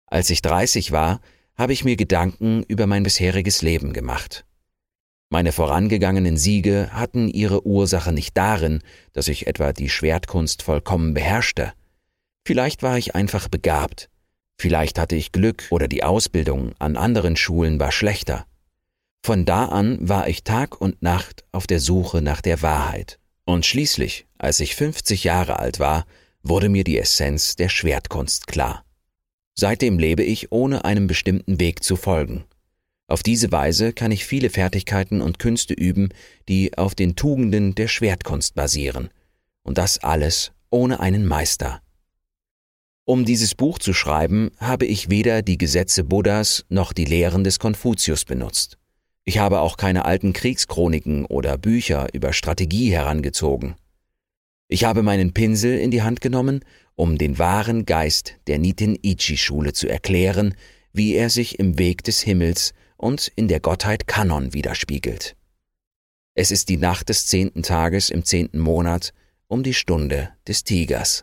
Als ich 30 war, habe ich mir Gedanken über mein bisheriges Leben gemacht. Meine vorangegangenen Siege hatten ihre Ursache nicht darin, dass ich etwa die Schwertkunst vollkommen beherrschte. Vielleicht war ich einfach begabt. Vielleicht hatte ich Glück oder die Ausbildung an anderen Schulen war schlechter. Von da an war ich Tag und Nacht auf der Suche nach der Wahrheit. Und schließlich, als ich 50 Jahre alt war, wurde mir die Essenz der Schwertkunst klar. Seitdem lebe ich, ohne einem bestimmten Weg zu folgen. Auf diese Weise kann ich viele Fertigkeiten und Künste üben, die auf den Tugenden der Schwertkunst basieren. Und das alles ohne einen Meister. Um dieses Buch zu schreiben, habe ich weder die Gesetze Buddhas noch die Lehren des Konfuzius benutzt. Ich habe auch keine alten Kriegschroniken oder Bücher über Strategie herangezogen. Ich habe meinen Pinsel in die Hand genommen, um den wahren Geist der Nitin-Ichi-Schule zu erklären, wie er sich im Weg des Himmels und in der Gottheit Kannon widerspiegelt. Es ist die Nacht des 10. Tages im 10. Monat um die Stunde des Tigers.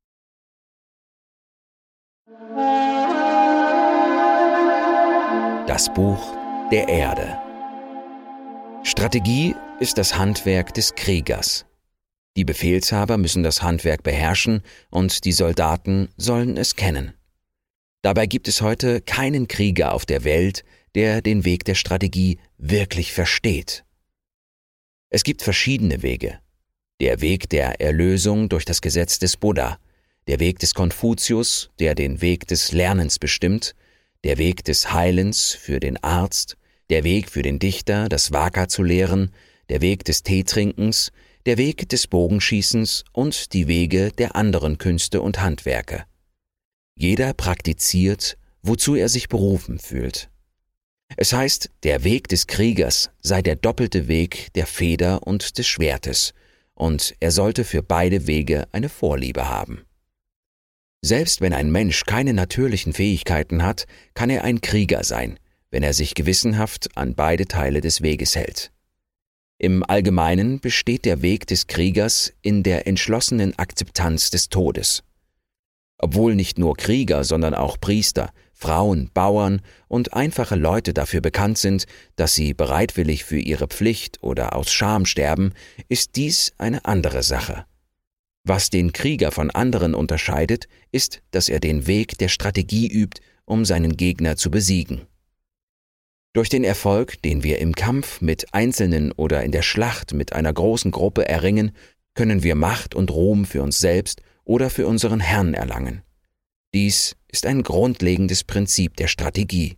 Das Buch der Erde. Strategie ist das Handwerk des Kriegers. Die Befehlshaber müssen das Handwerk beherrschen und die Soldaten sollen es kennen. Dabei gibt es heute keinen Krieger auf der Welt, der den Weg der Strategie wirklich versteht. Es gibt verschiedene Wege. Der Weg der Erlösung durch das Gesetz des Buddha, der Weg des Konfuzius, der den Weg des Lernens bestimmt, der Weg des Heilens für den Arzt, der Weg für den Dichter, das Waka zu lehren, der Weg des Teetrinkens, der Weg des Bogenschießens und die Wege der anderen Künste und Handwerke. Jeder praktiziert, wozu er sich berufen fühlt. Es heißt, der Weg des Kriegers sei der doppelte Weg der Feder und des Schwertes, und er sollte für beide Wege eine Vorliebe haben. Selbst wenn ein Mensch keine natürlichen Fähigkeiten hat, kann er ein Krieger sein, wenn er sich gewissenhaft an beide Teile des Weges hält. Im Allgemeinen besteht der Weg des Kriegers in der entschlossenen Akzeptanz des Todes. Obwohl nicht nur Krieger, sondern auch Priester, Frauen, Bauern und einfache Leute dafür bekannt sind, dass sie bereitwillig für ihre Pflicht oder aus Scham sterben, ist dies eine andere Sache. Was den Krieger von anderen unterscheidet, ist, dass er den Weg der Strategie übt, um seinen Gegner zu besiegen. Durch den Erfolg, den wir im Kampf mit Einzelnen oder in der Schlacht mit einer großen Gruppe erringen, können wir Macht und Ruhm für uns selbst oder für unseren Herrn erlangen. Dies ist ein grundlegendes Prinzip der Strategie.